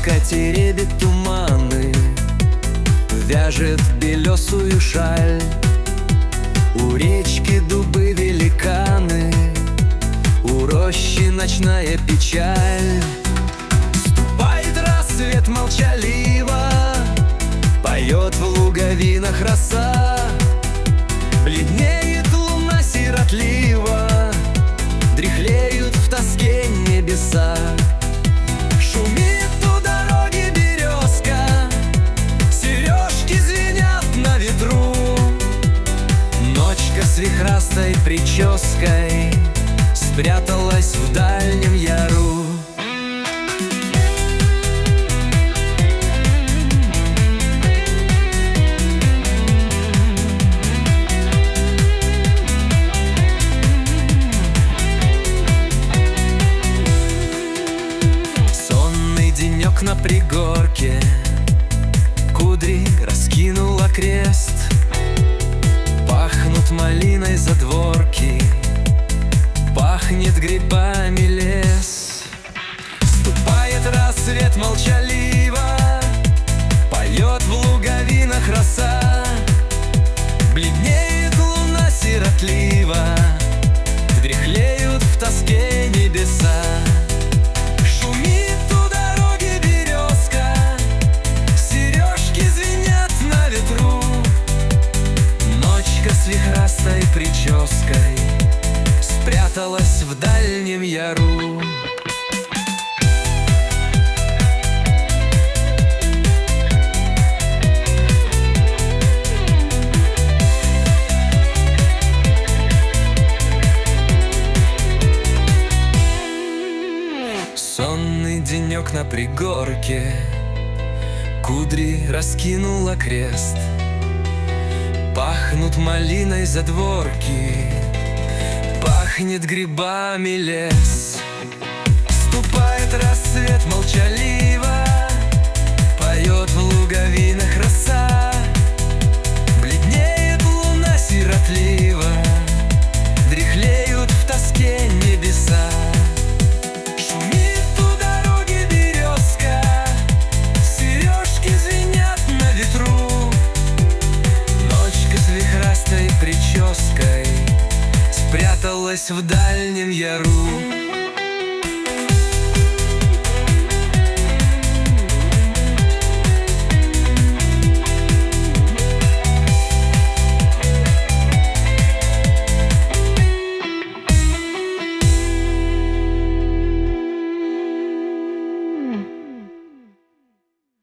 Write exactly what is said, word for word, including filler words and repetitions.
Березка теребит туманы, вяжет белесую шаль. У речки дубы великаны, у рощи ночная печаль. Ступает рассвет молчаливо, поет в луговинах роса. Бледнеет луна сиротливо, дряхлеют в тоске небеса. Шумит у дороги березка, сережки звенят на ветру. Ночка с вихрастой прической спряталась в дальнем яру. Денек на пригорке, кудри раскинула крест. Пахнут малиной задворки, пахнет грибами лес. Ступает рассвет молчаливо, поет в луговинах роса. Бледнеет луна сиротливо, дряхлеют в тоске небеса. С вихрастой прической спряталась в дальнем яру. Сонный денек на пригорке, кудри раскинула крест. Пахнут малиной задворки, пахнет грибами лес. Ступает рассвет молчаливо, поет в луговинах роса. Бледнеет луна сиротливо, дряхлеют в тоске небеса. Шумит у дороги березка, сережки звенят на ветру. С вихрастой прической спряталась в